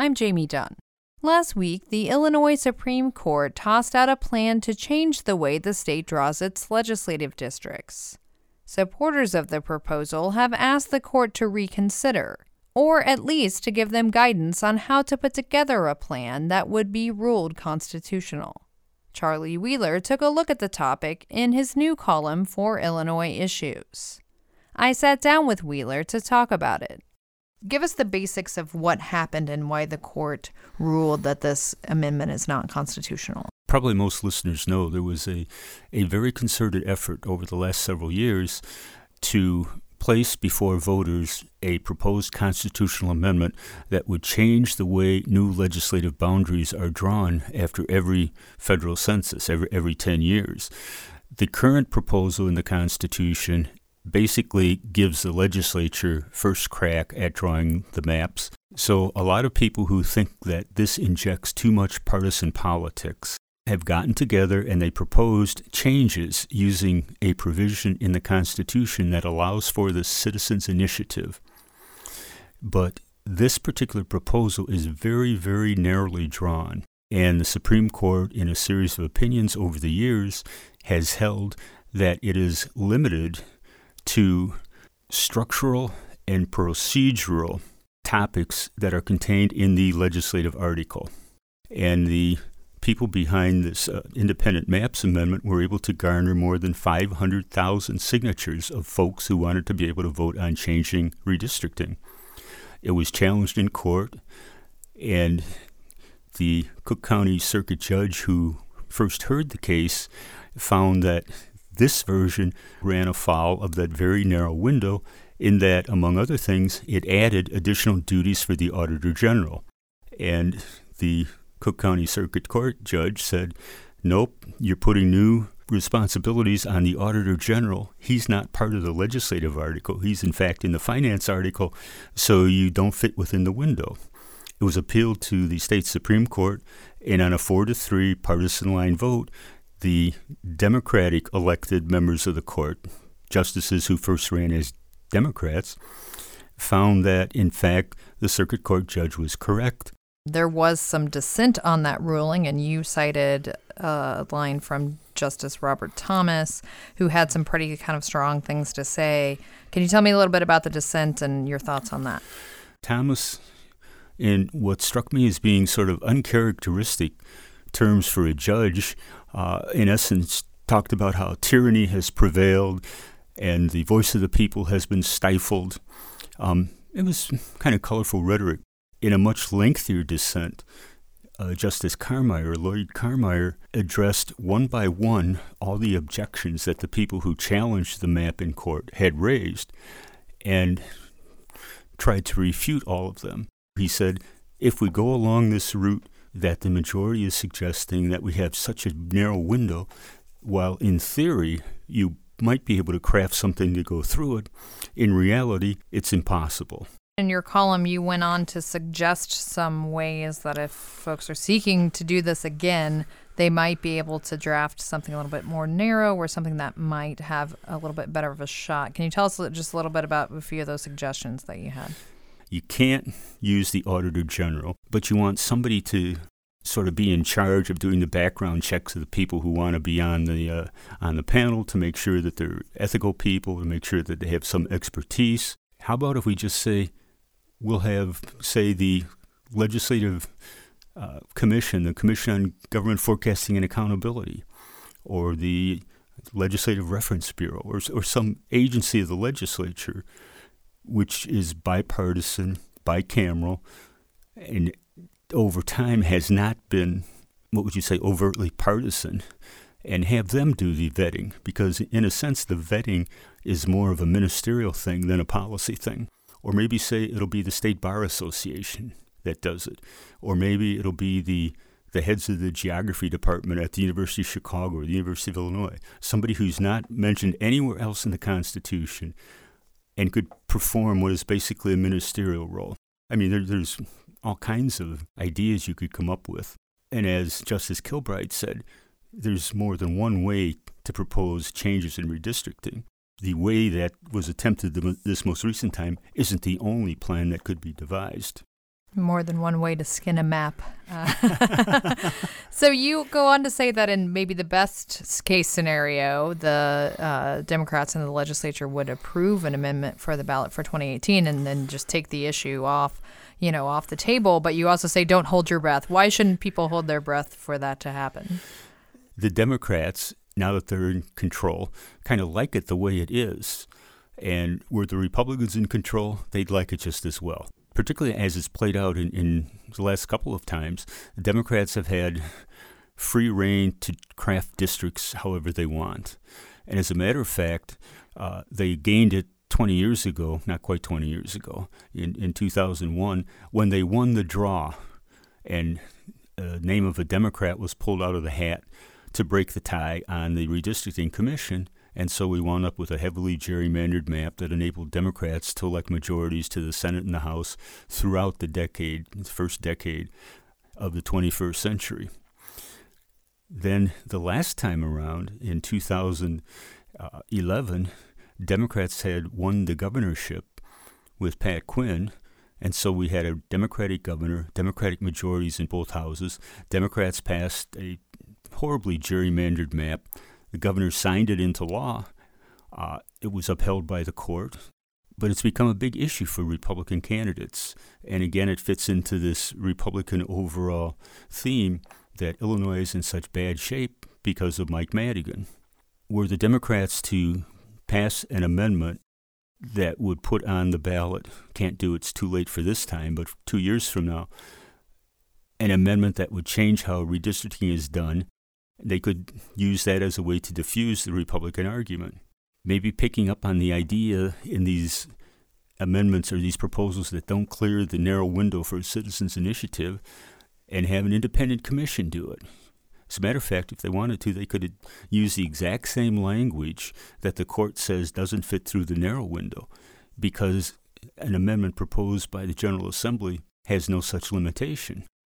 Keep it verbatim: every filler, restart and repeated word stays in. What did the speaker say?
I'm Jamie Dunn. Last week, the Illinois Supreme Court tossed out a plan to change the way the state draws its legislative districts. Supporters of the proposal have asked the court to reconsider, or at least to give them guidance on how to put together a plan that would be ruled constitutional. Charlie Wheeler took a look at the topic in his new column for Illinois Issues. I sat down with Wheeler to talk about it. Give us the basics of what happened and why the court ruled that this amendment is not constitutional. Probably most listeners know there was a, a very concerted effort over the last several years to place before voters a proposed constitutional amendment that would change the way new legislative boundaries are drawn after every federal census, every, every ten years. The current proposal in the Constitution basically gives the legislature first crack at drawing the maps. So a lot of people who think that this injects too much partisan politics have gotten together and they proposed changes using a provision in the Constitution that allows for the citizens' initiative. But this particular proposal is very, very narrowly drawn. And the Supreme Court, in a series of opinions over the years, has held that it is limited to structural and procedural topics that are contained in the legislative article. And the people behind this uh, Independent Maps Amendment were able to garner more than five hundred thousand signatures of folks who wanted to be able to vote on changing redistricting. It was challenged in court, and the Cook County Circuit Judge who first heard the case found that this version ran afoul of that very narrow window in that, among other things, it added additional duties for the Auditor General. And the Cook County Circuit Court judge said, nope, you're putting new responsibilities on the Auditor General. He's not part of the legislative article. He's, in fact, in the finance article, so you don't fit within the window. It was appealed to the state Supreme Court, and on a four to three partisan line vote, the Democratic elected members of the court, justices who first ran as Democrats, found that, in fact, the circuit court judge was correct. There was some dissent on that ruling, and you cited a line from Justice Robert Thomas, who had some pretty kind of strong things to say. Can you tell me a little bit about the dissent and your thoughts on that? Thomas, in what struck me as being sort of uncharacteristic terms for a judge, uh, in essence, talked about how tyranny has prevailed and the voice of the people has been stifled. Um, it was kind of colorful rhetoric. In a much lengthier dissent, uh, Justice Carmeier, Lloyd Carmeier, addressed one by one all the objections that the people who challenged the map in court had raised and tried to refute all of them. He said, if we go along this route that the majority is suggesting, that we have such a narrow window, while in theory you might be able to craft something to go through it, in reality it's impossible. In your column, you went on to suggest some ways that if folks are seeking to do this again, they might be able to draft something a little bit more narrow or something that might have a little bit better of a shot. Can you tell us just a little bit about a few of those suggestions that you had? You can't use the Auditor General, but you want somebody to sort of be in charge of doing the background checks of the people who want to be on the uh, on the panel, to make sure that they're ethical people, to make sure that they have some expertise. How about if we just say, we'll have, say, the Legislative uh, Commission, the Commission on Government Forecasting and Accountability, or the Legislative Reference Bureau, or, or some agency of the legislature, which is bipartisan, bicameral, and over time has not been, what would you say, overtly partisan, and have them do the vetting, because in a sense the vetting is more of a ministerial thing than a policy thing. Or maybe say it'll be the State Bar Association that does it. Or maybe it'll be the, the heads of the geography department at the University of Chicago or the University of Illinois, somebody who's not mentioned anywhere else in the Constitution and could perform what is basically a ministerial role. I mean, there, there's all kinds of ideas you could come up with. And as Justice Kilbride said, there's more than one way to propose changes in redistricting. The way that was attempted this most recent time isn't the only plan that could be devised. More than one way to skin a map. Uh, so you go on to say that in maybe the best case scenario, the uh, Democrats in the legislature would approve an amendment for the ballot for twenty eighteen and then just take the issue off, you know, off the table. But you also say don't hold your breath. Why shouldn't people hold their breath for that to happen? The Democrats, now that they're in control, kind of like it the way it is. And were the Republicans in control, they'd like it just as well. Particularly as it's played out in, in the last couple of times, the Democrats have had free rein to craft districts however they want. And as a matter of fact, uh, they gained it twenty years ago, not quite twenty years ago, in, in two thousand one, when they won the draw and the name of a Democrat was pulled out of the hat to break the tie on the redistricting commission. And so we wound up with a heavily gerrymandered map that enabled Democrats to elect majorities to the Senate and the House throughout the decade, the first decade of the twenty-first century. Then the last time around, in two thousand eleven, Democrats had won the governorship with Pat Quinn, and so we had a Democratic governor, Democratic majorities in both houses. Democrats passed a horribly gerrymandered map. The governor signed it into law. Uh, it was upheld by the court. But it's become a big issue for Republican candidates. And again, it fits into this Republican overall theme that Illinois is in such bad shape because of Mike Madigan. Were the Democrats to pass an amendment that would put on the ballot, can't do it's too late for this time, but two years from now, an amendment that would change how redistricting is done, they could use that as a way to diffuse the Republican argument. Maybe picking up on the idea in these amendments or these proposals that don't clear the narrow window for a citizens' initiative and have an independent commission do it. As a matter of fact, if they wanted to, they could use the exact same language that the court says doesn't fit through the narrow window because an amendment proposed by the General Assembly has no such limitation.